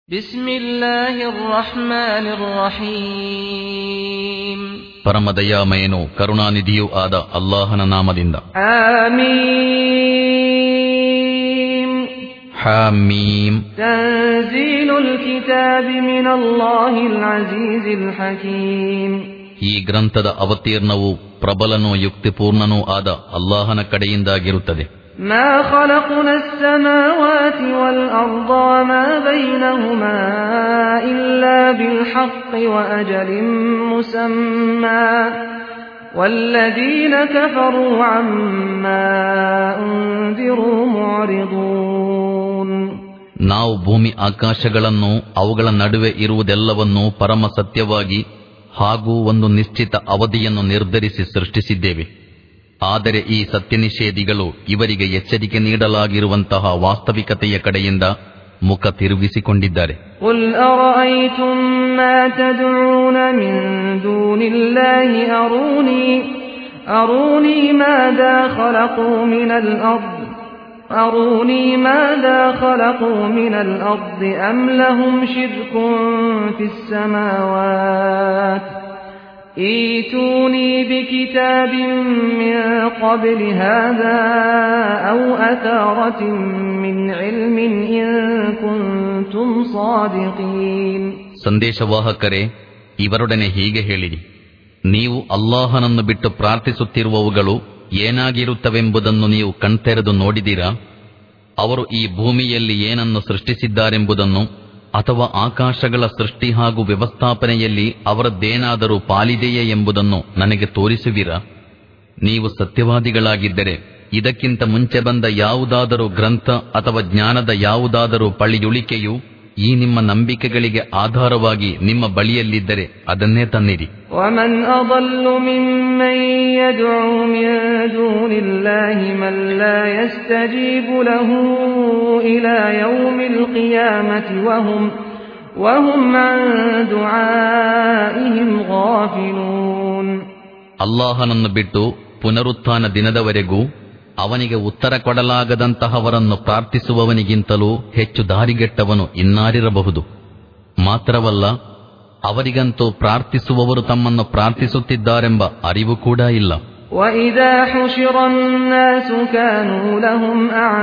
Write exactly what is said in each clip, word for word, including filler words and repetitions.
ಬಿಸ್ಮಿಲ್ಲಾಹಿರ್ ರಹ್ಮಾನಿರ್ ರಹೀಮ್. ಪರಮದಯಾಮಯನು ಕರುಣಾನಿಧಿಯೂ ಆದ ಅಲ್ಲಾಹನ ನಾಮದಿಂದ. ಆಮೀನ್. ಹಾಮೀಮ್. ತನ್ಜೀಲುಲ್ ಕಿತಾಬಿ ಮಿನಲ್ಲಾಹಿಲ್ ಅಜೀಜಿಲ್ ಹಕೀಮ್. ಈ ಗ್ರಂಥದ ಅವತೀರ್ಣವು ಪ್ರಬಲನೂ ಯುಕ್ತಿಪೂರ್ಣನೂ ಆದ ಅಲ್ಲಾಹನ ಕಡೆಯಿಂದಾಗಿರುತ್ತದೆ. ಮಾ ಖಲಕ್ನಾ ಅಸ್-ಸಮಾವಾತಿ ವಲ್ ಅರ್ದ ವಮಾ ಬೈನಹುಮಾ ಇಲ್ಲಾ ಬಿಲ್ ಹಕ್ಕಿ ವ ಅಜಲಿನ್ ಮುಸಮ್ಮಾ ವಲ್ಲದೀನ ಕಫರೂ ಅಮ್ಮಾ ಉನ್ದಿರೂ ಮುಅರಿದೂನ್. ನಾವು ಭೂಮಿ ಆಕಾಶಗಳನ್ನು ಅವುಗಳ ನಡುವೆ ಇರುವುದೆಲ್ಲವನ್ನೂ ಪರಮ ಸತ್ಯವಾಗಿ ಹಾಗೂ ಒಂದು ನಿಶ್ಚಿತ ಅವಧಿಯನ್ನು ನಿರ್ಧರಿಸಿ ಸೃಷ್ಟಿಸಿದ್ದೇವೆ. ಆದರೆ ಈ ಸತ್ಯನಿಷೇಧಿಗಳು ಇವರಿಗೆ ಎಚ್ಚರಿಕೆ ನೀಡಲಾಗಿರುವಂತಹ ವಾಸ್ತವಿಕತೆಯ ಕಡೆಯಿಂದ ಮುಖ ತಿರುಗಿಸಿಕೊಂಡಿದ್ದಾರೆ. ಕುಲ್ ಅರಅಯ್ತುಂ ಮಾ ತದ್ಊನ ಮಿನ್ ದೂನಿಲ್ಲಾಹಿ ಅರೂನಿ ಅರೂನಿ ಮಾದಾ ಖಲಕೂ ಮಿನಲ್ ಅರ್ದ್ ಅರೂನಿ ಮಾದಾ ಖಲಕೂ ಮಿನಲ್ ಅರ್ದ್ ಅಮ್ ಲಹುಂ ಶಿರ್ಕುನ್ ಫಿಸ್ ಸಮಾವಾತ್ ಈತೂನಿ ಬಿಕಿತಾಬಿನ್ ಮಿನ್ क़ब्ल ಹಾದಾ ಔ ಅಥಾರತಿನ್ ಮಿನ್ ಇಲ್ಮಿನ್ ಇನ್ ಕುಂತುಂ ಸಾದಿಕೀನ್. ಸಂದೇಶವಾಹಕರೇ, ಇವರೊಡನೆ ಹೀಗೆ ಹೇಳಿರಿ, ನೀವು ಅಲ್ಲಾಹನನ್ನು ಬಿಟ್ಟು ಪ್ರಾರ್ಥಿಸುತ್ತಿರುವವುಗಳು ಏನಾಗಿರುತ್ತವೆಂಬುದನ್ನು ನೀವು ಕಣ್ತೆರೆದು ನೋಡಿದಿರಾ? ಅವರು ಈ ಭೂಮಿಯಲ್ಲಿ ಏನನ್ನು ಸೃಷ್ಟಿಸಿದ್ದಾರೆಂಬುದನ್ನು ಅಥವಾ ಆಕಾಶಗಳ ಸೃಷ್ಟಿ ಹಾಗೂ ವ್ಯವಸ್ಥಾಪನೆಯಲ್ಲಿ ಅವರದ್ದೇನಾದರೂ ಪಾಲಿದೆಯೇ ಎಂಬುದನ್ನು ನನಗೆ ತೋರಿಸುವಿರಾ? ನೀವು ಸತ್ಯವಾದಿಗಳಾಗಿದ್ದರೆ ಇದಕ್ಕಿಂತ ಮುಂಚೆ ಬಂದ ಯಾವುದಾದರೂ ಗ್ರಂಥ ಅಥವಾ ಜ್ಞಾನದ ಯಾವುದಾದರೂ ಪಳಿಯುಳಿಕೆಯು ಈ ನಿಮ್ಮ ನಂಬಿಕೆಗಳಿಗೆ ಆಧಾರವಾಗಿ ನಿಮ್ಮ ಬಳಿಯಲ್ಲಿದ್ದರೆ ಅದನ್ನೇ ತನ್ನಿರಿ. وَمَنْ أَضَلُّ مِمَّنْ يَدْعُو مِنْ دُونِ اللَّهِ مَنْ لَا يَسْتَجِيبُ لَهُ إِلَى يَوْمِ الْقِيَامَةِ وَهُمْ وَهُمْ عَنْ دُعَائِهِمْ غَافِلُونَ. ಅಲ್ಲಾಹನನ್ನು ಬಿಟ್ಟು ಪುನರುತ್ಥಾನ ದಿನದವರೆಗೂ ಅವನಿಗೆ ಉತ್ತರ ಕೊಡಲಾಗದಂತಹವರನ್ನು ಪ್ರಾರ್ಥಿಸುವವನಿಗಿಂತಲೂ ಹೆಚ್ಚು ದಾರಿಗೆಟ್ಟವನು ಇನ್ನಾರಿರಬಹುದು. ಮಾತ್ರವಲ್ಲ, ಅವರಿಗಂತೂ ಪ್ರಾರ್ಥಿಸುವವರು ತಮ್ಮನ್ನು ಪ್ರಾರ್ಥಿಸುತ್ತಿದ್ದಾರೆಂಬ ಅರಿವು ಕೂಡ ಇಲ್ಲ. وَإِذَا حُشِرَ النَّاسُ كَانُوا لَهُمْ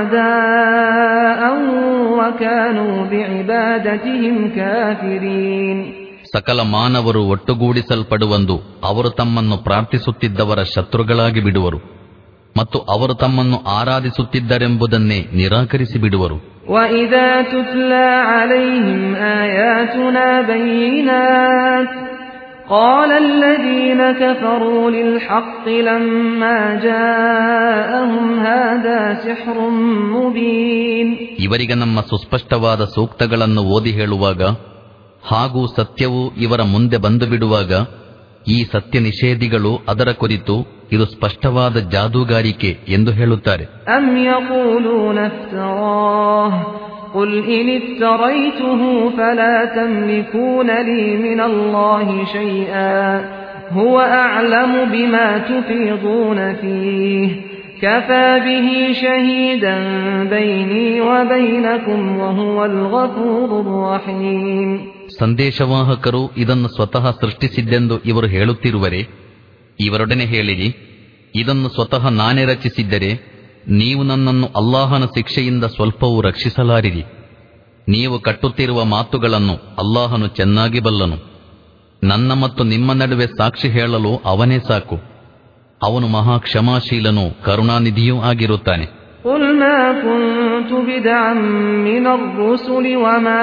أَعْدَاءً وَكَانُوا بِعِبَادَتِهِمْ كَافِرِينَ. ಸಕಲ ಮಾನವರು ಒಟ್ಟುಗೂಡಿಸಲ್ಪಡುವಂದು ಅವರು ತಮ್ಮನ್ನು ಪ್ರಾರ್ಥಿಸುತ್ತಿದ್ದವರ ಶತ್ರುಗಳಾಗಿ ಬಿಡುವರು ಮತ್ತು ಅವರು ತಮ್ಮನ್ನು ಆರಾಧಿಸುತ್ತಿದ್ದರೆಂಬುದನ್ನೇ ನಿರಾಕರಿಸಿ ಬಿಡುವರು. وَإِذَا تُتْلَى عَلَيْهِمْ آيَاتُنَا بَيِّنَاتٍ قَالَ الَّذِينَ كَفَرُوا لِلْحَقِّ لَمَّا جَاءَهُمْ هَذَا سِحْرٌ مُبِينٌ. ಇವರಿಗೆ ನಮ್ಮ ಸುಸ್ಪಷ್ಟವಾದ ಸೂಕ್ತಗಳನ್ನು ಓದಿ ಹೇಳುವಾಗ ಹಾಗೂ ಸತ್ಯವು ಇವರ ಮುಂದೆ ಬಂದು ಬಿಡುವಾಗ ಈ ಸತ್ಯ ನಿಷೇಧಿಗಳು ಅದರ ಕುರಿತು ಇದು ಸ್ಪಷ್ಟವಾದ ಜಾದೂಗಾರಿಕೆ ಎಂದು ಹೇಳುತ್ತಾರೆ. ಅಮ್ ಯಖೂಲೂನ ಇಫ್ತರಾಹ್ ಕುಲ್ ಇನ್ ಇಫ್ತರೈತುಹು ಫಲಾ ತಮ್ಲಿಕೂನ ಲೀ ಮಿನಲ್ಲಾಹಿ ಶೈಆ ಹುವ ಅಅಲಮು ಬಿಮಾ ತುಫೀದೂನ ಫೀಹಿ ಕಫಾ ಬಿಹಿ ಶಹೀದನ್ ಬೈನಿ ವ ಬೈನಕುಂ ವ ಹುವಲ್ ಗಫೂರುರ್ ರಹೀಮ್. ಸಂದೇಶವಾಹಕರು ಇದನ್ನು ಸ್ವತಃ ಸೃಷ್ಟಿಸಿದ್ದೆಂದು ಇವರು ಹೇಳುತ್ತಿರುವರೆ, ಇವರೊಡನೆ ಹೇಳಿರಿ, ಇದನ್ನು ಸ್ವತಃ ನಾನೇ ರಚಿಸಿದ್ದರೆ ನೀವು ನನ್ನನ್ನು ಅಲ್ಲಾಹನ ಶಿಕ್ಷೆಯಿಂದ ಸ್ವಲ್ಪವೂ ರಕ್ಷಿಸಲಾರಿರಿ. ನೀವು ಕಟ್ಟುತ್ತಿರುವ ಮಾತುಗಳನ್ನು ಅಲ್ಲಾಹನು ಚೆನ್ನಾಗಿ ಬಲ್ಲನು. ನನ್ನ ಮತ್ತು ನಿಮ್ಮ ನಡುವೆ ಸಾಕ್ಷಿ ಹೇಳಲು ಅವನೇ ಸಾಕು. ಅವನು ಮಹಾ ಕ್ಷಮಾಶೀಲನೂ ಕರುಣಾನಿಧಿಯೂ ಆಗಿರುತ್ತಾನೆ. قُلْ مَا كُنْتُ بِدْعًا مِنَ الرُّسُلِ وَمَا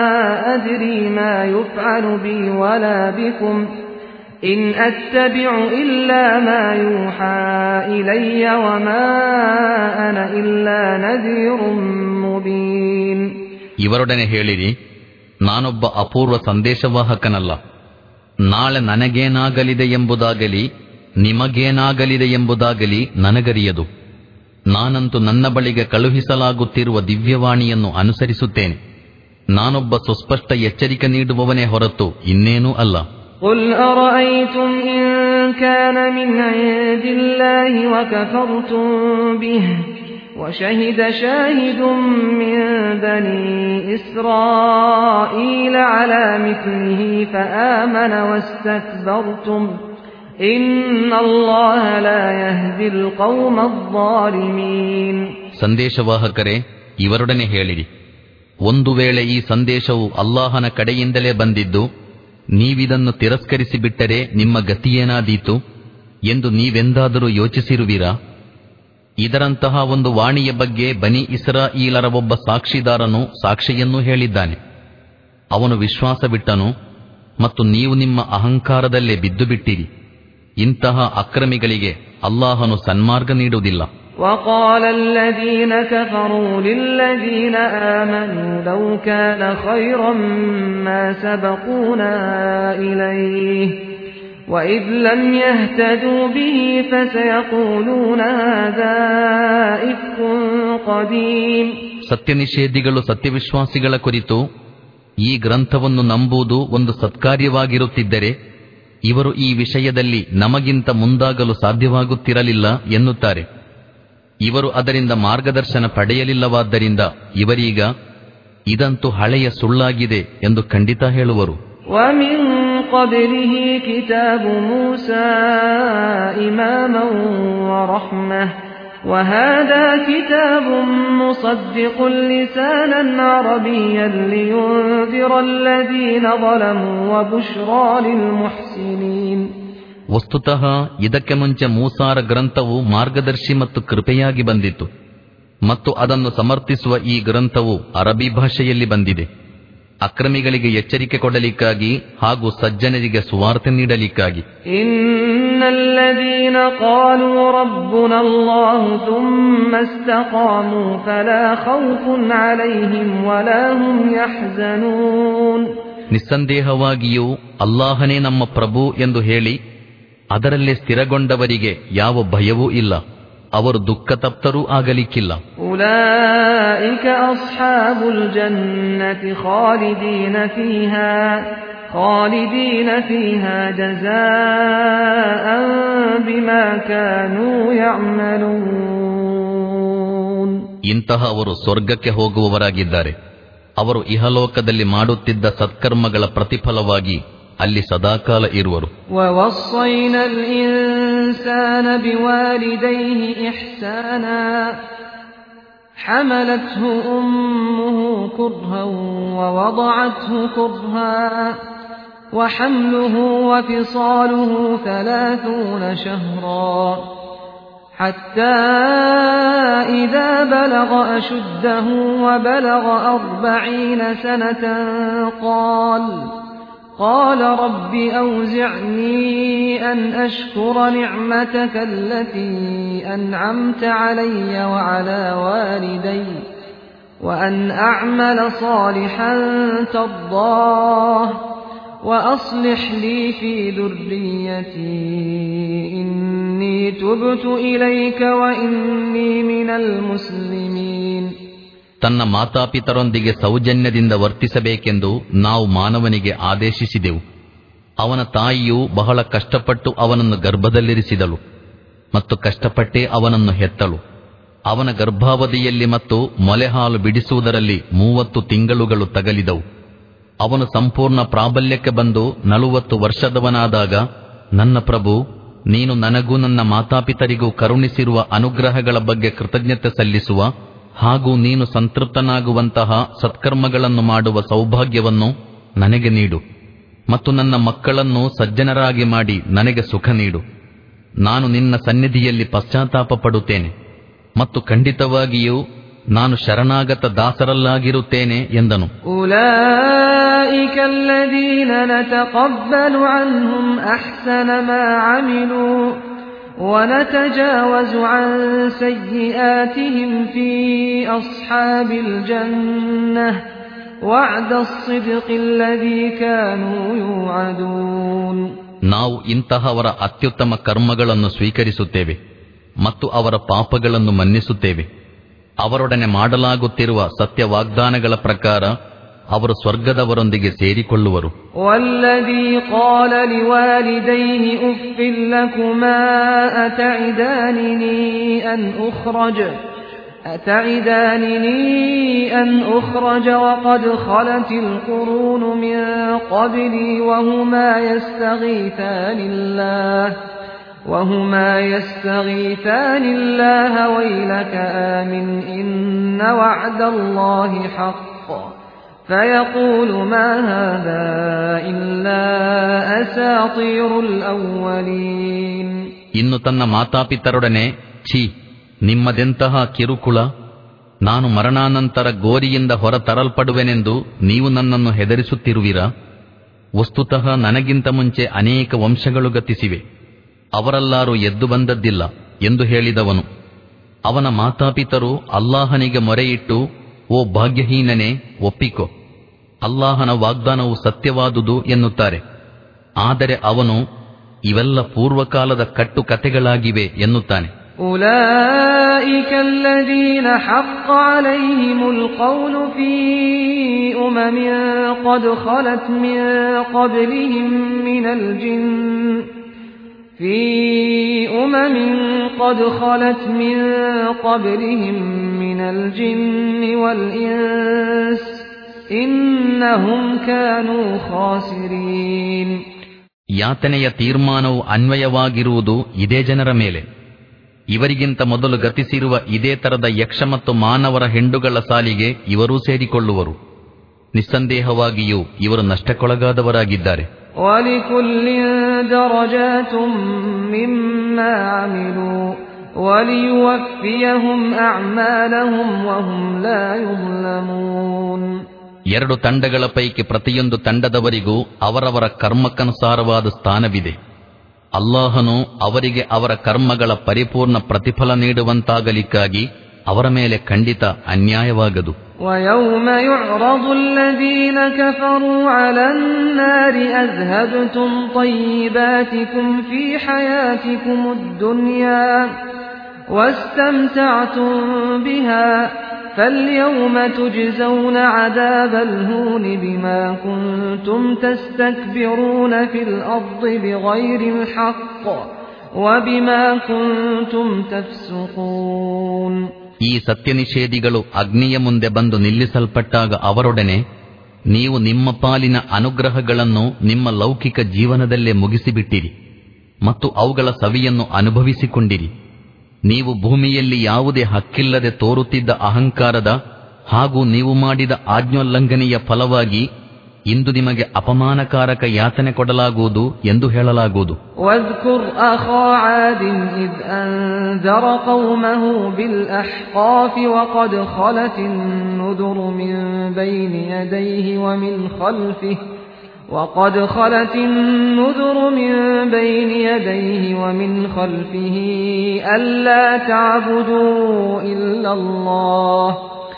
أَدْرِي مَا يُفْعَلُ بِي وَلَا بِكُمْ إِنْ أَتَّبِعُ إِلَّا مَا يُوحَى إِلَيَّ وَمَا أَنَا إِلَّا نَذِيرٌ مُبِينٌ. ಇವರೊಡನೆ ಹೇಳಿರಿ, ನಾನೊಬ್ಬ ಅಪೂರ್ವ ಸಂದೇಶವಾಹಕನಲ್ಲ. ನಾಳೆ ನನಗೇನಾಗಲಿದೆ ಎಂಬುದಾಗಲಿ ನಿಮಗೇನಾಗಲಿದೆ ಎಂಬುದಾಗಲಿ ನನಗರಿಯದು. ನಾನಂತೂ ನನ್ನ ಬಳಿಗೆ ಕಳುಹಿಸಲಾಗುತ್ತಿರುವ ದಿವ್ಯವಾಣಿಯನ್ನು ಅನುಸರಿಸುತ್ತೇನೆ. ನಾನೊಬ್ಬ ಸುಸ್ಪಷ್ಟ ಎಚ್ಚರಿಕೆ ನೀಡುವವನೇ ಹೊರತು ಇನ್ನೇನೂ ಅಲ್ಲ. قُلْ أَرَأَيْتُمْ إِنْ كَانَ مِنْ عِنْدِ اللَّهِ وَكَفَرْتُمْ بِهِ وشهد شاهد من بني إسرائيل على مثله فآمن واستكبرتم إن الله لا يهدي القوم الظالمين. ಸಂದೇಶವಾಹಕರೇ, ಇವರೊಡನೆ ಹೇಳಿರಿ, ಒಂದು ವೇಳೆ ಈ ಸಂದೇಶವು ಅಲ್ಲಾಹನ ಕಡೆಯಿಂದಲೇ ಬಂದಿದ್ದು ನೀವಿದನ್ನು ತಿರಸ್ಕರಿಸಿ ಬಿಟ್ಟರೆ ನಿಮ್ಮ ಗತಿಯೇನಾದೀತು ಎಂದು ನೀವೆಂದಾದರೂ ಯೋಚಿಸಿರುವಿರಾ? ಇದರಂತಹ ಒಂದು ವಾಣಿಯ ಬಗ್ಗೆ ಬನಿ ಇಸ್ರಾಯೀಲರ ಒಬ್ಬ ಸಾಕ್ಷಿದಾರನು ಸಾಕ್ಷಿಯನ್ನೂ ಹೇಳಿದ್ದಾನೆ. ಅವನು ವಿಶ್ವಾಸ ಬಿಟ್ಟನು ಮತ್ತು ನೀವು ನಿಮ್ಮ ಅಹಂಕಾರದಲ್ಲೇ ಬಿದ್ದು ಬಿಟ್ಟಿರಿ. ಇಂತಹ ಅಕ್ರಮಿಗಳಿಗೆ ಅಲ್ಲಾಹನು ಸನ್ಮಾರ್ಗ ನೀಡುವುದಿಲ್ಲ. وقال الذين كفروا للذين آمنوا لو كان خيرا ما سبقونا إليه وإذ لم يهتدوا به فسيقولون هذا إفك قديم. ಸತ್ಯನಿಷೇಧಿಗಳು ಸತ್ಯವಿಶ್ವಾಸಿಗಳ ಕುರಿತು ಈ ಗ್ರಂಥವನ್ನು ನಂಬುವುದು ಒಂದು ಸತ್ಕಾರ್ಯವಾಗಿರುತ್ತಿದ್ದರೆ ಇವರು ಈ ವಿಷಯದಲ್ಲಿ ನಮಗಿಂತ ಮುಂದಾಗಲು ಸಾಧ್ಯವಾಗುತ್ತಿರಲಿಲ್ಲ ಎನ್ನುತ್ತಾರೆ. ಇವರು ಅದರಿಂದ ಮಾರ್ಗದರ್ಶನ ಪಡೆಯಲಿಲ್ಲವಾದ್ದರಿಂದ ಇವರೀಗ ಇದಂತೂ ಹಳೆಯ ಸುಳ್ಳಾಗಿದೆ ಎಂದು ಖಂಡಿತ ಹೇಳುವರು. وَمِن قَبْلِهِ كِتَابُ مُوسَى إِمَامًا وَرَحْمَةً وَهَذَا كِتَابٌ مُصَدِّقٌ لِسَانًا عَرَبِيًّا لِيُنذِرَ الَّذِينَ ظَلَمُوا وَبُشْرَى لِلْمُحْسِنِينَ. ವಸ್ತುತಃ ಇದಕ್ಕೆ ಮುಂಚೆ ಮೂಸಾರ ಗ್ರಂಥವು ಮಾರ್ಗದರ್ಶಿ ಮತ್ತು ಕೃಪೆಯಾಗಿ ಬಂದಿತು ಮತ್ತು ಅದನ್ನು ಸಮರ್ಥಿಸುವ ಈ ಗ್ರಂಥವು ಅರಬಿ ಭಾಷೆಯಲ್ಲಿ ಬಂದಿದೆ, ಅಕ್ರಮಿಗಳಿಗೆ ಎಚ್ಚರಿಕೆ ಕೊಡಲಿಕ್ಕಾಗಿ ಹಾಗೂ ಸಜ್ಜನರಿಗೆ ಸುವಾರ್ತೆ ನೀಡಲಿಕ್ಕಾಗಿ. ಇನ್ನಲ್ಲದೀನ ಕಾಲೂ ರಬ್ಬುನಲ್ಲಾಹು ಥುಮ್ಮ ಇಸ್ತಕಾಮೂ ಫಲಾ ಖೌಫುನ್ ಅಲೈಹಿಂ ವಲಾ ಹುಂ ಯಹ್ಜನೂನ್. ನಿಸ್ಸಂದೇಹವಾಗಿಯೂ ಅಲ್ಲಾಹನೇ ನಮ್ಮ ಪ್ರಭು ಎಂದು ಹೇಳಿ ಅದರಲ್ಲೇ ಸ್ಥಿರಗೊಂಡವರಿಗೆ ಯಾವ ಭಯವೂ ಇಲ್ಲ, ಅವರು ದುಃಖತಪ್ತರೂ ಆಗಲಿಕ್ಕಿಲ್ಲ. ಉಲೈಕ ಅಸ್ಹಾಬುಲ್ ಜನ್ನತಿ ಖಾಲಿದೀನ ಫೀಹಾ ಖಾಲಿದೀನ ಫೀಹಾ ಜಜಾಅನ್ ಬಿಮಾ ಕಾನೂ ಯಅಮಲೂನ್. ಇಂತಹ ಅವರು ಸ್ವರ್ಗಕ್ಕೆ ಹೋಗುವವರಾಗಿದ್ದಾರೆ. ಅವರು ಇಹಲೋಕದಲ್ಲಿ ಮಾಡುತ್ತಿದ್ದ ಸತ್ಕರ್ಮಗಳ ಪ್ರತಿಫಲವಾಗಿ ಅಲ್ಲಿ ಸದಾಕಾಲ ಇರುವರು. وَوَصَّيْنَا الْإِنسَانَ بِوَالِدَيْهِ إِحْسَانًا حَمَلَتْهُ أُمُّهُ كُرْهًا وَوَضَعَتْهُ كُرْهًا وَحَمْلُهُ وَفِصَالُهُ ثَلَاثُونَ شَهْرًا حَتَّى إِذَا بَلَغَ أَشُدَّهُ وَبَلَغَ أَرْبَعِينَ سَنَةً قَالَ قال رب أوزعني أن أشكر نعمتك التي أنعمت علي وعلى والدي وأن أعمل صالحا ترضاه وأصلح لي في ذريتي إني تبت إليك وإني من المسلمين. ತನ್ನ ಮಾತಾಪಿತರೊಂದಿಗೆ ಸೌಜನ್ಯದಿಂದ ವರ್ತಿಸಬೇಕೆಂದು ನಾವು ಮಾನವನಿಗೆ ಆದೇಶಿಸಿದೆವು. ಅವನ ತಾಯಿಯು ಬಹಳ ಕಷ್ಟಪಟ್ಟು ಅವನನ್ನು ಗರ್ಭದಲ್ಲಿರಿಸಿದಳು ಮತ್ತು ಕಷ್ಟಪಟ್ಟೇ ಅವನನ್ನು ಹೆತ್ತಳು. ಅವನ ಗರ್ಭಾವಧಿಯಲ್ಲಿ ಮತ್ತು ಮೊಲೆಹಾಲು ಬಿಡಿಸುವುದರಲ್ಲಿ ಮೂವತ್ತು ತಿಂಗಳುಗಳು ತಗಲಿದವು. ಅವನು ಸಂಪೂರ್ಣ ಪ್ರಾಬಲ್ಯಕ್ಕೆ ಬಂದು ನಲವತ್ತು ವರ್ಷದವನಾದಾಗ, ನನ್ನ ಪ್ರಭು, ನೀನು ನನಗೂ ನನ್ನ ಮಾತಾಪಿತರಿಗೂ ಕರುಣಿಸಿರುವ ಅನುಗ್ರಹಗಳ ಬಗ್ಗೆ ಕೃತಜ್ಞತೆ ಸಲ್ಲಿಸುವ ಹಾಗೂ ನೀನು ಸಂತೃಪ್ತನಾಗುವಂತಹ ಸತ್ಕರ್ಮಗಳನ್ನು ಮಾಡುವ ಸೌಭಾಗ್ಯವನ್ನು ನನಗೆ ನೀಡು ಮತ್ತು ನನ್ನ ಮಕ್ಕಳನ್ನು ಸಜ್ಜನರಾಗಿ ಮಾಡಿ ನನಗೆ ಸುಖ ನೀಡು. ನಾನು ನಿನ್ನ ಸನ್ನಿಧಿಯಲ್ಲಿ ಪಶ್ಚಾತ್ತಾಪ ಪಡುತ್ತೇನೆ ಮತ್ತು ಖಂಡಿತವಾಗಿಯೂ ನಾನು ಶರಣಾಗತ ದಾಸರಲ್ಲಾಗಿರುತ್ತೇನೆ ಎಂದನು. ಉಲೈಕ ಅಲ್ಲದೀನ ನತಕಬ್ಬಲು ಅನ್ಹುಂ ಅಹ್ಸನ ಮಾ ಅಮಿಲೂ ونتجاوز عن سيئاتهم في أصحاب الجنة وعد الصدق الذي كانوا يوعدون. ನಾವು ಇಂತಹವರ ಅತ್ಯುತ್ತಮ ಕರ್ಮಗಳನ್ನು ಸ್ವೀಕರಿಸುತ್ತೇವೆ ಮತ್ತು ಅವರ ಪಾಪಗಳನ್ನು ಮನ್ನಿಸುತ್ತೇವೆ. ಅವರೊಡನೆ ಮಾಡಲಾಗುತ್ತಿರುವ ಸತ್ಯ ವಾಗ್ದಾನಗಳ ಪ್ರಕಾರ ಅವರು ಸ್ವರ್ಗದವರೊಂದಿಗೆ ಸೇರಿಕೊಳ್ಳುವರು. ವಲ್ಲದೀ ಕಾಲ ಲಿವಾಲಿದೈಹಿ ಉಫ್ಫಿಲ್ ಲಕುಮಾ ಅತಇದಾನಿನಿ ಅನ್ ಉಖ್ರಜ್ أتعدانني أن أخرج وقد خلت القرون من قبلي وهما يستغيثان الله وهما يستغيثان الله ويلك آمن إن وعد الله حق فيقول ما هذا إلا أساطير الأولين. ಇನ್ನು ತನ್ನ ಮಾತಾಪಿತರೊಡನೆ, ಛೀ, ನಿಮ್ಮದೆಂತಹ ಕಿರುಕುಳ, ನಾನು ಮರಣಾನಂತರ ಗೋರಿಯಿಂದ ಹೊರ ತರಲ್ಪಡುವೆನೆಂದು ನೀವು ನನ್ನನ್ನು ಹೆದರಿಸುತ್ತಿರುವಿರಾ? ವಸ್ತುತಃ ನನಗಿಂತ ಮುಂಚೆ ಅನೇಕ ವಂಶಗಳು ಗತಿಸಿವೆ, ಅವರಲ್ಲಾರೂ ಎದ್ದು ಬಂದದ್ದಿಲ್ಲ ಎಂದು ಹೇಳಿದವನು. ಅವನ ಮಾತಾಪಿತರು ಅಲ್ಲಾಹನಿಗೆ ಮೊರೆಯಿಟ್ಟು, ಓ ಭಾಗ್ಯಹೀನನೇ, ಒಪ್ಪಿಕೊ, ಅಲ್ಲಾಹನ ವಾಗ್ದಾನವು ಸತ್ಯವಾದುದು ಎನ್ನುತ್ತಾರೆ. ಆದರೆ ಅವನು, ಇವೆಲ್ಲ ಪೂರ್ವಕಾಲದ ಕಟ್ಟು ಕತೆಗಳಾಗಿವೆ ಎನ್ನುತ್ತಾನೆ. أولئك الذين حق عليهم القول في أمم قد خلت من قبلهم من الجن في أمم قد خلت من قبلهم من الجن والإنس إنهم كانوا خاسرين. ಯಾತನೆಯ ತೀರ್ಮಾನವು ಅನ್ವಯವಾಗಿರುವುದು ಇದೇ ಜನರ ಮೇಲೆ. ಇವರಿಗಿಂತ ಮೊದಲು ಗತಿಸಿರುವ ಇದೇ ತರದ ಯಕ್ಷ ಮತ್ತು ಮಾನವರ ಹೆಂಡುಗಳ ಸಾಲಿಗೆ ಇವರೂ ಸೇರಿಕೊಳ್ಳುವರು. ನಿಸ್ಸಂದೇಹವಾಗಿಯೂ ಇವರು ನಷ್ಟಕ್ಕೊಳಗಾದವರಾಗಿದ್ದಾರೆ. وَلِكُلٍّ دَرَجَاتٌ مِّمَّا عَمِلُوا وَلِيُوَفِّيَهُمْ أَعْمَالَهُمْ وَهُمْ لَا يُظْلَمُونَ. ಎರಡು ತಂಡಗಳ ಪೈಕಿ ಪ್ರತಿಯೊಂದು ತಂಡದವರಿಗೂ ಅವರವರ ಕರ್ಮಕ್ಕನುಸಾರವಾದ ಸ್ಥಾನವಿದೆ. ಅಲ್ಲಾಹನು ಅವರಿಗೆ ಅವರ ಕರ್ಮಗಳ ಪರಿಪೂರ್ಣ ಪ್ರತಿಫಲ ನೀಡುವಂತಾಗಲಿಕ್ಕಾಗಿ ಅವರ ಮೇಲೆ ಖಂಡಿತ ಅನ್ಯಾಯವಾಗದು. وَيَوْمَ يُعْرَضُ الَّذِينَ كَفَرُوا عَلَى النَّارِ أَذْهَبْتُمْ طَيِّبَاتِكُمْ فِي حَيَاتِكُمُ الدُّنْيَا وَاسْتَمْتَعْتُمْ بِهَا فَالْيَوْمَ تُجْزَوْنَ عَذَابَ الْهُونِ بِمَا كُنتُمْ تَسْتَكْبِرُونَ فِي الْأَرْضِ بِغَيْرِ الْحَقِّ وَبِمَا كُنتُمْ تَفْسُقُونَ. ಈ ಸತ್ಯನಿಷೇಧಿಗಳು ಅಗ್ನಿಯ ಮುಂದೆ ಬಂದು ನಿಲ್ಲಿಸಲ್ಪಟ್ಟಾಗ ಅವರೊಡನೆ, ನೀವು ನಿಮ್ಮ ಪಾಲಿನ ಅನುಗ್ರಹಗಳನ್ನು ನಿಮ್ಮ ಲೌಕಿಕ ಜೀವನದಲ್ಲೇ ಮುಗಿಸಿಬಿಟ್ಟಿರಿ ಮತ್ತು ಅವುಗಳ ಸವಿಯನ್ನು ಅನುಭವಿಸಿಕೊಂಡಿರಿ. ನೀವು ಭೂಮಿಯಲ್ಲಿ ಯಾವುದೇ ಹಕ್ಕಿಲ್ಲದೆ ತೋರುತ್ತಿದ್ದ ಅಹಂಕಾರದ ಹಾಗೂ ನೀವು ಮಾಡಿದ ಆಜ್ಞೋಲ್ಲಂಘನೆಯ ಫಲವಾಗಿ ಇಂದು ನಿಮಗೆ ಅಪಮಾನಕಾರಕ ಯಾತನೆ ಕೊಡಲಾಗುವುದು ಎಂದು ಹೇಳಲಾಗುವುದು. واذكر أخا عاد إذ أنذر قومه بالأحقاف وقد خلت النذر من بين يديه ومن خلفه وقد خلت النذر من بين يديه ومن خلفه ألا تعبدوا إلا الله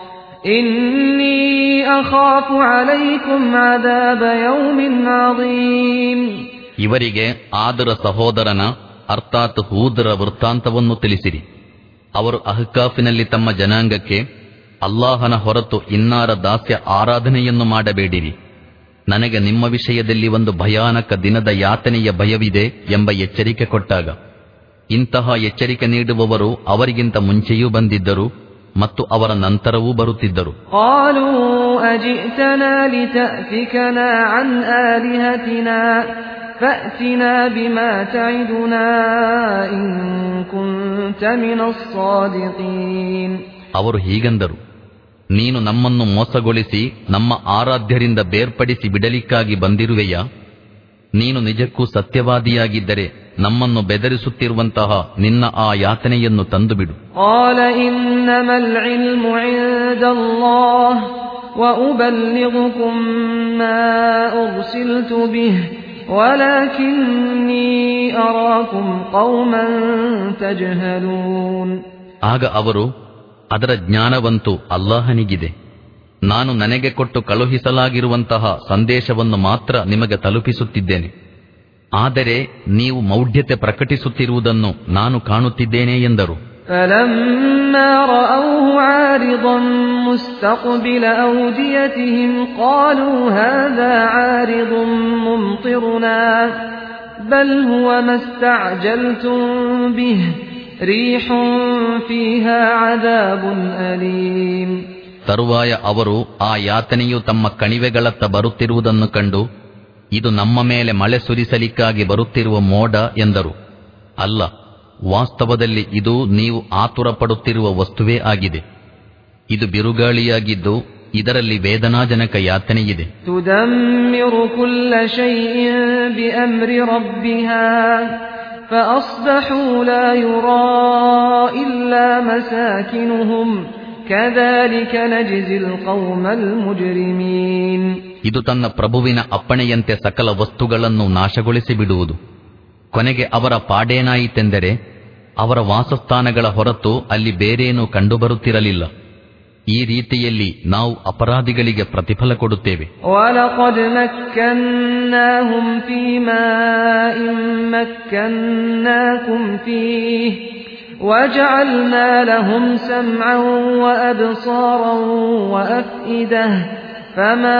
إني أخاف عليكم عذاب يوم عظيم. ಇವರಿಗೆ ಆದರ ಸಹೋದರನ ಅರ್ಥಾತ್ ಹೂದರ ವೃತ್ತಾಂತವನ್ನು ತಿಳಿಸಿರಿ. ಅವರು ಅಹ್ಕಾಫಿನಲ್ಲಿ ತಮ್ಮ ಜನಾಂಗಕ್ಕೆ, ಅಲ್ಲಾಹನ ಹೊರತು ಇನ್ನಾರ ದಾಸ್ಯ ಆರಾಧನೆಯನ್ನು ಮಾಡಬೇಡಿರಿ, ನನಗೆ ನಿಮ್ಮ ವಿಷಯದಲ್ಲಿ ಒಂದು ಭಯಾನಕ ದಿನದ ಯಾತನೆಯ ಭಯವಿದೆ ಎಂಬ ಎಚ್ಚರಿಕೆ ಕೊಟ್ಟಾಗ, ಇಂತಹ ಎಚ್ಚರಿಕೆ ನೀಡುವವರು ಅವರಿಗಿಂತ ಮುಂಚೆಯೂ ಬಂದಿದ್ದರು ಮತ್ತು ಅವರ ನಂತರವೂ ಬರುತ್ತಿದ್ದರು. قالوا أجئتنا لتأفكنا عن آلهتنا فأتنا بما تعدنا إن كنت من الصادقين. ಅವರು ಹೀಗೆಂದರು, ನೀನು ನಮ್ಮನ್ನು ಮೋಸಗೊಳಿಸಿ ನಮ್ಮ ಆರಾಧ್ಯರಿಂದ ಬೇರ್ಪಡಿಸಿ ಬಿಡಲಿಕ್ಕಾಗಿ ಬಂದಿರುವೆಯಾ? ನೀನು ನಿಜಕ್ಕೂ ಸತ್ಯವಾದಿಯಾಗಿದ್ದರೆ ನಮ್ಮನ್ನು ಬೆದರಿಸುತ್ತಿರುವಂತಹ ನಿನ್ನ ಆ ಯಾತನೆಯನ್ನು ತಂದುಬಿಡು. قال إنما العلم عند الله وأبلغكم ما أرسلت به ولكني أراكم قوما تجهلون. ಆಗ ಅವರು, ಅದರ ಜ್ಞಾನವಂತೂ ಅಲ್ಲಾಹನಿಗಿದೆ, ನಾನು ನನಗೆ ಕೊಟ್ಟು ಕಳುಹಿಸಲಾಗಿರುವಂತಹ ಸಂದೇಶವನ್ನು ಮಾತ್ರ ನಿಮಗೆ ತಲುಪಿಸುತ್ತಿದ್ದೇನೆ, ಆದರೆ ನೀವು ಮೌಢ್ಯತೆ ಪ್ರಕಟಿಸುತ್ತಿರುವುದನ್ನು ನಾನು ಕಾಣುತ್ತಿದ್ದೇನೆ ಎಂದರು. فَلَمَّا رَأَوْهُ عَارِضًا مُسْتَقْبِلَ أَوْدِيَتِهِمْ قَالُوا هَذَا عَارِضٌ مُمْطِرُنَا بَلْ هُوَ مَا اسْتَعْجَلْتُمْ بِهِ ريح فيها عذاب أليم. ತರುವಾಯ ಅವರು ಆ ಯಾತನೆಯು ತಮ್ಮ ಕಣಿವೆಗಳತ್ತ ಬರುತ್ತಿರುವುದನ್ನು ಕಂಡು, ಇದು ನಮ್ಮ ಮೇಲೆ ಮಳೆ ಸುರಿಸಲಿಕ್ಕಾಗಿ ಬರುತ್ತಿರುವ ಮೋಡ ಎಂದರು. ಅಲ್ಲ, ವಾಸ್ತವದಲ್ಲಿ ಇದು ನೀವು ಆತುರ ಪಡುತ್ತಿರುವ ವಸ್ತುವೇ ಆಗಿದೆ. ಇದು ಬಿರುಗಾಳಿಯಾಗಿದ್ದು ಇದರಲ್ಲಿ ವೇದನಾಜನಕ ಯಾತನೆಯಿದೆ. ತುದಮ್ಮಿರು ಕುಲ್ಲ ಶೈಇನ್ ಬಿಅಮ್ರಿ ರಬ್ಬಿಹಾ ಫಅಸ್ಬಹೂ ಲಾ ಯುರಾ ಇಲ್ಲಾ ಮಸಾಕಿನುಹುಂ ಕದಾಲಿಕ ನಜ್ಜಿಲ್ ಕೌಮಲ್ ಮುಜ್ರಿಮೀನ್. ಇದು ತನ್ನ ಪ್ರಭುವಿನ ಅಪ್ಪಣೆಯಂತೆ ಸಕಲ ವಸ್ತುಗಳನ್ನು ನಾಶಗೊಳಿಸಿ ಬಿಡುವುದು. ಕೊನೆಗೆ ಅವರ ಪಾಡೇನಾಯಿತೆಂದರೆ ಅವರ ವಾಸಸ್ಥಾನಗಳ ಹೊರತು ಅಲ್ಲಿ ಬೇರೇನೂ ಕಂಡುಬರುತ್ತಿರಲಿಲ್ಲ. ಈ ರೀತಿಯಲ್ಲಿ ನಾವು ಅಪರಾಧಿಗಳಿಗೆ ಪ್ರತಿಫಲ ಕೊಡುತ್ತೇವೆ. ವಲಕದ್ ಮಕ್ಕನ್ನಾಹುಂ ಫೀಮಾಇನ್ ಮಕ್ಕನ್ನಾಕುಂ ಫೀಹ್ ವಜಅಲ್ನಾ ಲಹುಂ ಸಮಅನ್ ವಅಬ್ಸಾರನ್ ವಅಫ್ಇದಹ್ ಫಮಾ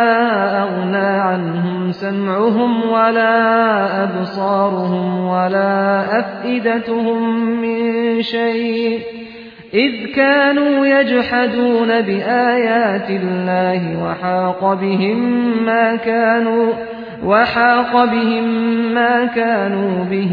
ಅಗ್ನಾ ಅನ್ಹುಂ ಸಮಅಹುಂ ವಲಾ ಅಬ್ಸಾರುಹುಂ ವಲಾ ಅಫ್ಇದತುಹುಂ ಮಿನ್ ಶೈء إذ كانوا يجحدون بآيات الله وحاق بهم ما كانوا وحاق بهم ما كانوا به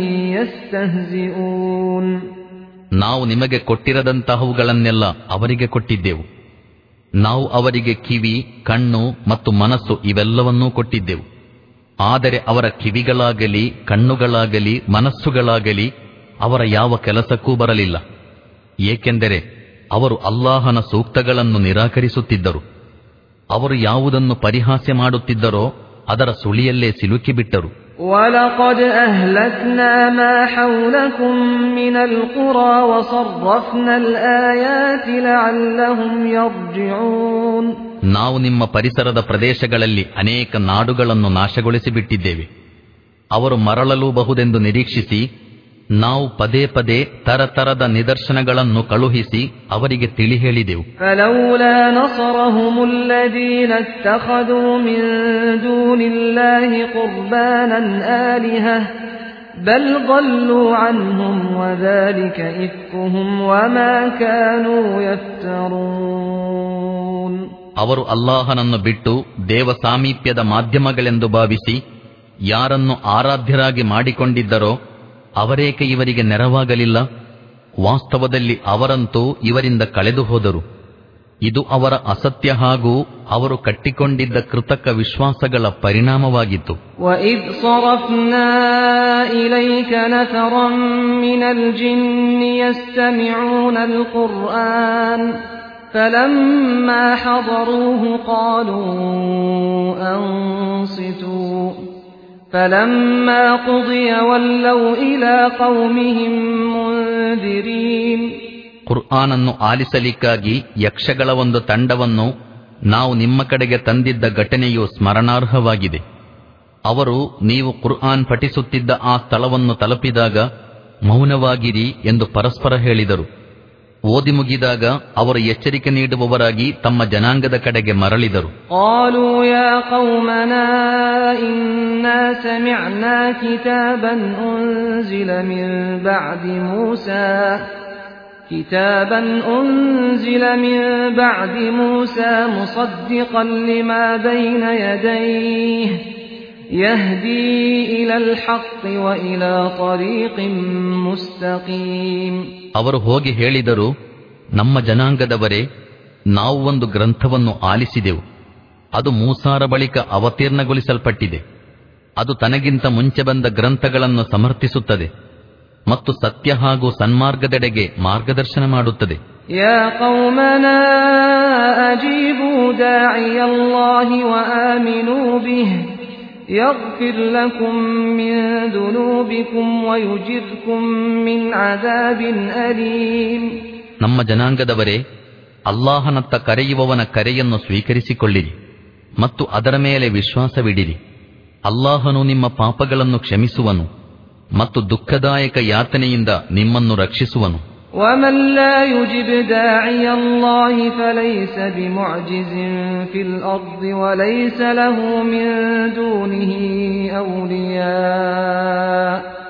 يستهزئون. ನಾವು ನಿಮಗೆ ಕೊಟ್ಟಿರದಂತಹವುಗಳನ್ನೆಲ್ಲ ಅವರಿಗೆ ಕೊಟ್ಟಿದ್ದೆವು. ನಾವು ಅವರಿಗೆ ಕಿವಿ, ಕಣ್ಣು ಮತ್ತು ಮನಸ್ಸು ಇವೆಲ್ಲವನ್ನೂ ಕೊಟ್ಟಿದ್ದೆವು. ಆದರೆ ಅವರ ಕಿವಿಗಳಾಗಲಿ ಕಣ್ಣುಗಳಾಗಲಿ ಮನಸ್ಸುಗಳಾಗಲಿ ಅವರ ಯಾವ ಕೆಲಸಕ್ಕೂ ಬರಲಿಲ್ಲ. ಏಕೆಂದರೆ ಅವರು ಅಲ್ಲಾಹನ ಸೂಕ್ತಗಳನ್ನು ನಿರಾಕರಿಸುತ್ತಿದ್ದರು. ಅವರು ಯಾವುದನ್ನು ಪರಿಹಾಸ್ಯ ಮಾಡುತ್ತಿದ್ದರೋ ಅದರ ಸುಳಿಯಲ್ಲೇ ಸಿಲುಕಿಬಿಟ್ಟರು. وَلَقَدْ أَهْلَكْنَا مَا حَوْلَكُمْ مِنَ الْقُرَى وَصَرَّفْنَا الْآيَاتِ لَعَلَّهُمْ يَرْجِعُونَ. ನಾವು ನಿಮ್ಮ ಪರಿಸರದ ಪ್ರದೇಶಗಳಲ್ಲಿ ಅನೇಕ ನಾಡುಗಳನ್ನು ನಾಶಗೊಳಿಸಿಬಿಟ್ಟಿದ್ದೇವೆ. ಅವರು ಮರಳಲೂಬಹುದೆಂದು ನಿರೀಕ್ಷಿಸಿ ನಾವು ಪದೇ ಪದೇ ತರತರದ ನಿದರ್ಶನಗಳನ್ನು ಕಳುಹಿಸಿ ಅವರಿಗೆ ತಿಳಿ ಹೇಳಿದೆವು. ಫಲೌಲಾ ನಸರಹುಮುಲ್ಲದೀನ ಇತ್ತಖದೂ ಮಿನ್ ದೂನಿಲ್ಲಾಹಿ ಕುರ್ಬಾನನ್ ಆಲಿಹಃ ಬಲ್ ضلوا عنهم وذلك إفكهم وما كانوا يفترون. ಅವರು ಅಲ್ಲಾಹನನ್ನು ಬಿಟ್ಟು ದೇವ ಸಾಮೀಪ್ಯದ ಮಾಧ್ಯಮಗಳೆಂದು ಭಾವಿಸಿ ಯಾರನ್ನು ಆರಾಧ್ಯರಾಗಿ ಮಾಡಿಕೊಂಡಿದ್ದರೋ ಅವರೇಕೆ ಇವರಿಗೆ ನೆರವಾಗಲಿಲ್ಲ? ವಾಸ್ತವದಲ್ಲಿ ಅವರಂತೂ ಇವರಿಂದ ಕಳೆದು ಹೋದರು. ಇದು ಅವರ ಅಸತ್ಯ ಹಾಗೂ ಅವರು ಕಟ್ಟಿಕೊಂಡಿದ್ದ ಕೃತಕ ವಿಶ್ವಾಸಗಳ ಪರಿಣಾಮವಾಗಿತ್ತು. وَإِذْ صَرَفْنَا إِلَيْكَ نَفَرًا مِنَ الْجِنِّ يَسْتَمِعُونَ الْقُرْآنَ فَلَمَّا حَضَرُوهُ قَالُوا أَنصِتُوا فَلَمَّا قُضِيَ وَلَّوْا إِلَى قَوْمِهِمْ مُنذِرِينَ. ಕುರ್ಆನನ್ನು ಆಲಿಸಲಿಕ್ಕಾಗಿ ಯಕ್ಷಗಳ ಒಂದು ತಂಡವನ್ನು ನಾವು ನಿಮ್ಮ ಕಡೆಗೆ ತಂದಿದ್ದ ಘಟನೆಯು ಸ್ಮರಣಾರ್ಹವಾಗಿದೆ. ಅವರು ನೀವು ಕುರ್ಆನ್ ಪಠಿಸುತ್ತಿದ್ದ ಆ ಸ್ಥಳವನ್ನು ತಲುಪಿದಾಗ ಮೌನವಾಗಿರಿ ಎಂದು ಪರಸ್ಪರ ಹೇಳಿದರು. ಓದಿ ಮುಗಿದಾಗ ಅವರು ಎಚ್ಚರಿಕೆ ನೀಡುವವರಾಗಿ ತಮ್ಮ ಜನಾಂಗದ ಕಡೆಗೆ ಮರಳಿದರು. قالوا يا قومنا إنا سمعنا كتابا أنزل من بعد موسى كتابا أنزل من بعد موسى مصدقا لما بين يديه يهدي إلى الحق وإلى طريق مستقيم. ಅವರು ಹೋಗಿ ಹೇಳಿದರು, ನಮ್ಮ ಜನಾಂಗದವರೇ, ನಾವು ಒಂದು ಗ್ರಂಥವನ್ನು ಆಲಿಸಿದೆವು. ಅದು ಮೂಸಾರ ಬಳಿಕ ಅವತೀರ್ಣಗೊಳಿಸಲ್ಪಟ್ಟಿದೆ. ಅದು ತನಗಿಂತ ಮುಂಚೆ ಬಂದ ಗ್ರಂಥಗಳನ್ನು ಸಮರ್ಥಿಸುತ್ತದೆ ಮತ್ತು ಸತ್ಯ ಹಾಗೂ ಸನ್ಮಾರ್ಗದೆಡೆಗೆ ಮಾರ್ಗದರ್ಶನ ಮಾಡುತ್ತದೆ. ಯಾ ಕೌಮನಾ ಅಜೀಬೂ ದಾಇಯ ಅಲ್ಲಾಹಿ ವಆಮಿನೂ ಬಿಹಿ ಯಗ್ಫಿರ್ ಲಕುಂ ಮಿನ್ ದುನೂಬಿಕುಂ ವಯುಜಿರ್ಕುಂ ಮಿನ್ ಅದಾಬಿನ್ ಅಲೀಮ್. ನಮ್ಮ ಜನಾಂಗದವರೇ, ಅಲ್ಲಾಹನತ್ತ ಕರೆಯುವವನ ಕರೆಯನ್ನು ಸ್ವೀಕರಿಸಿಕೊಳ್ಳಿರಿ ಮತ್ತು ಅದರ ಮೇಲೆ ವಿಶ್ವಾಸವಿಡಿರಿ. ಅಲ್ಲಾಹನು ನಿಮ್ಮ ಪಾಪಗಳನ್ನು ಕ್ಷಮಿಸುವನು ಮತ್ತು ದುಃಖದಾಯಕ ಯಾತನೆಯಿಂದ ನಿಮ್ಮನ್ನು ರಕ್ಷಿಸುವನು. وَمَن لَّا يُجِبْ دَاعِيَ اللَّهِ فَلَيْسَ بِمُعْجِزٍ فِي الْأَرْضِ وَلَيْسَ لَهُ مِن دُونِهِ أَوْلِيَاءُ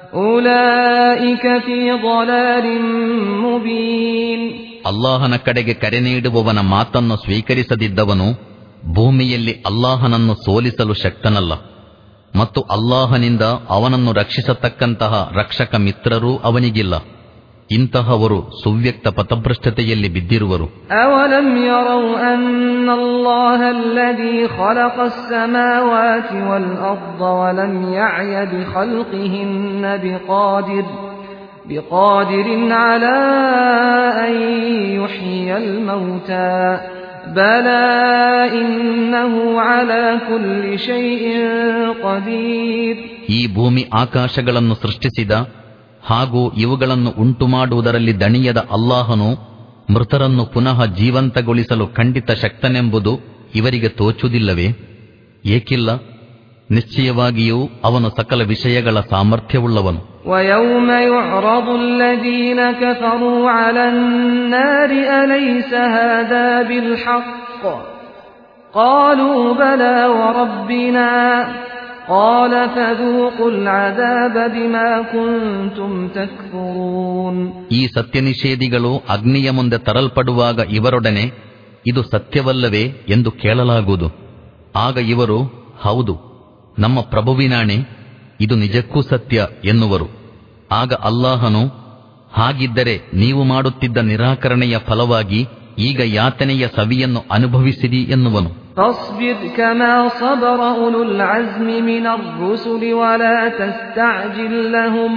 أولئك في ضلال مبين. ಅಲ್ಲಾಹನ ಕಡೆಗೆ ಕರೆ ನೀಡುವವನ ಮಾತನ್ನು ಸ್ವೀಕರಿಸದಿದ್ದವನು ಭೂಮಿಯಲ್ಲಿ ಅಲ್ಲಾಹನನ್ನು ಸೋಲಿಸಲು ಶಕ್ತನಲ್ಲ, ಮತ್ತು ಅಲ್ಲಾಹನಿಂದ ಅವನನ್ನು ರಕ್ಷಿಸತಕ್ಕಂತಹ ರಕ್ಷಕ ಮಿತ್ರರೂ ಅವನಿಗಿಲ್ಲ. ಇಂತಹವರು ಸುವ್ಯಕ್ತ ಪಥಭ್ರಷ್ಟತೆಯಲ್ಲಿ ಬಿದ್ದಿರುವರು. ಅವಲಂ ಯರೌ ಅನ್ನಲ್ಲಾಹ ಅಲ್ಲದೀ ಖಲಕಸ್ ಸಮಾವಾತಿ ವಲ್ ಅರ್ದ ವಲಂ ಯಅಯ ಬಿಖಲ್ಕಿಹಿನ್ನ ಬಿಖಾದಿರ್ ಬಿಖಾದಿರಿನ್ ಅಲಾ ಅನ್ ಯುಹ್ಯಿಯಲ್ ಮೌತಾ ಬಲಾ ಇನ್ನಹು ಅಲಾ ಕುಲ್ಲಿ ಶೈಇನ್ ಖದೀರ್. ಈ ಭೂಮಿ ಆಕಾಶಗಳನ್ನು ಸೃಷ್ಟಿಸಿದ ಹಾಗೂ ಇವುಗಳನ್ನು ಉಂಟುಮಾಡುವುದರಲ್ಲಿ ದಣಿಯದ ಅಲ್ಲಾಹನು ಮೃತರನ್ನು ಪುನಃ ಜೀವಂತಗೊಳಿಸಲು ಖಂಡಿತ ಶಕ್ತನೆಂಬುದು ಇವರಿಗೆ ತೋಚುವುದಿಲ್ಲವೇ? ಏಕಿಲ್ಲ, ನಿಶ್ಚಯವಾಗಿಯೂ ಅವನು ಸಕಲ ವಿಷಯಗಳ ಸಾಮರ್ಥ್ಯವುಳ್ಳವನು. وَيَوْمَ يُعْرَضُ الَّذِينَ كَفَرُوا عَلَى النَّارِ أَلَيْسَ هَذَا بِالْحَقِّ قَالُوا بَلَى وَرَبِّنَا قَالَ فَذُوقُوا الْعَذَابَ بِمَا كُنتُمْ تَكْفُرُونَ. ಈ ಸತ್ಯನಿಷೇಧಿಗಳು ಅಗ್ನಿಯ ಮುಂದೆ ತರಲ್ಪಡುವಾಗ ಇವರೊಡನೆ ಇದು ಸತ್ಯವಲ್ಲವೇ ಎಂದು ಕೇಳಲಾಗುವುದು. ಆಗ ಇವರು ಹೌದು, ನಮ್ಮ ಪ್ರಭುವಿನಾಣೆ, ಇದು ನಿಜಕ್ಕೂ ಸತ್ಯ ಎನ್ನುವರು. ಆಗ ಅಲ್ಲಾಹನು, ಹಾಗಿದ್ದರೆ ನೀವು ಮಾಡುತ್ತಿದ್ದ ನಿರಾಕರಣೆಯ ಫಲವಾಗಿ ಈಗ ಯಾತನೆಯ ಸವಿಯನ್ನು ಅನುಭವಿಸಿರಿ ಎನ್ನುವನು. فاصبر كما صبر أولو العزم من الرسل ولا تستعجل لهم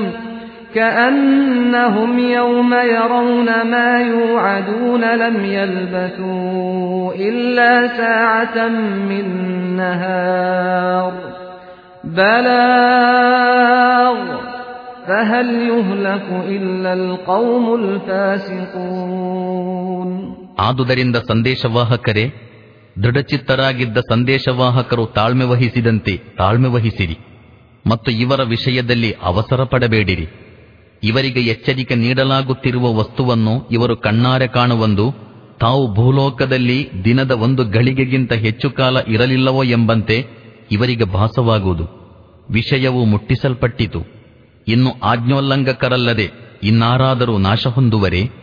كأنهم يوم يرون ما يوعدون لم يلبثوا إلا ساعة من نهار بلاغ فهل يهلك إلا القوم الفاسقون. ಆದುದರಿಂದ ಸಂದೇಶವಾಹಕರೇ, ದೃಢಚಿತ್ತರಾಗಿದ್ದ ಸಂದೇಶವಾಹಕರು ತಾಳ್ಮೆ ವಹಿಸಿದಂತೆ ತಾಳ್ಮೆ ವಹಿಸಿರಿ, ಮತ್ತು ಇವರ ವಿಷಯದಲ್ಲಿ ಅವಸರ ಪಡಬೇಡಿರಿ. ಇವರಿಗೆ ಎಚ್ಚರಿಕೆ ನೀಡಲಾಗುತ್ತಿರುವ ವಸ್ತುವನ್ನು ಇವರು ಕಣ್ಣಾರೆ ಕಾಣುವಂದು ತಾವು ಭೂಲೋಕದಲ್ಲಿ ದಿನದ ಒಂದು ಗಳಿಗೆಗಿಂತ ಹೆಚ್ಚು ಕಾಲ ಇರಲಿಲ್ಲವೋ ಎಂಬಂತೆ ಇವರಿಗೆ ಭಾಸವಾಗುವುದು. ವಿಷಯವು ಮುಟ್ಟಿಸಲ್ಪಟ್ಟಿತು, ಇನ್ನು ಆಜ್ಞೋಲ್ಲಂಘಕರಲ್ಲದೆ ಇನ್ನಾರಾದರೂ ನಾಶ ಹೊಂದುವರೆ?